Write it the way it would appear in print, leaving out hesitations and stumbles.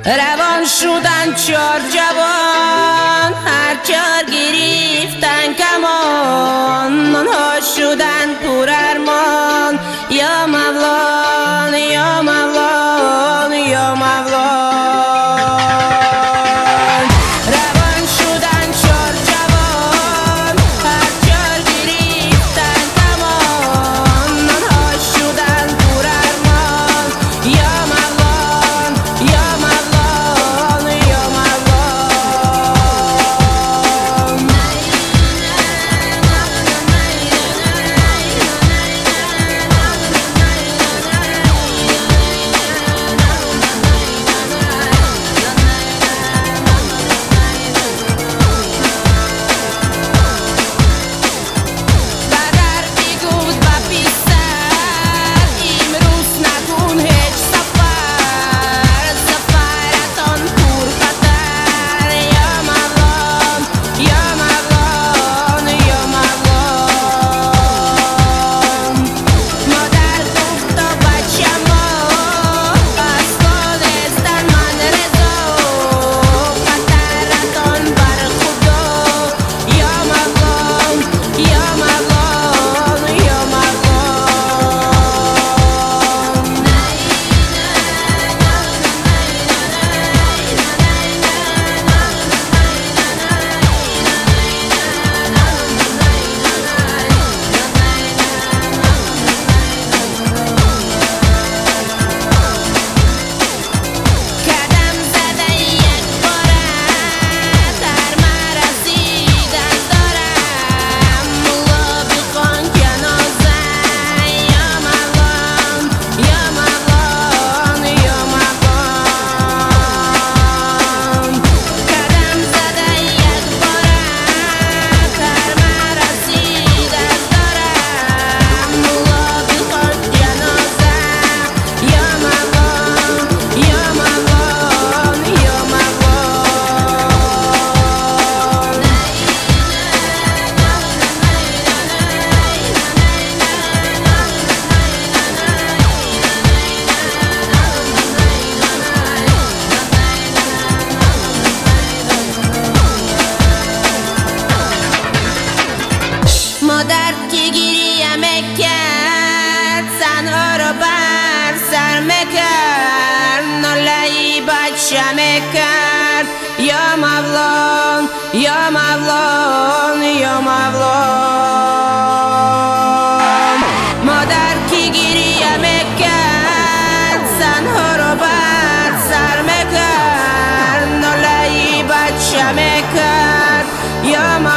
روان شدن چار جوان، هر چار گریفتن کمان، آنها شدن پر ارمان. یا مولان یا مولان یا مولان. روان شدن چار جوان، هر چار گریفتن کمان، آنها شدن پر ارمان. یا مولان یا مولان یا مولان. مادر که گریه میکرد، زنها را بر سر میکرد، ناله‌ای بچه میکرد. یا مولان یا مولان یا مولان. مادر که گریه میکرد، زنها را بر سر میکرد، ناله‌ای بچه میکرد. یا مولان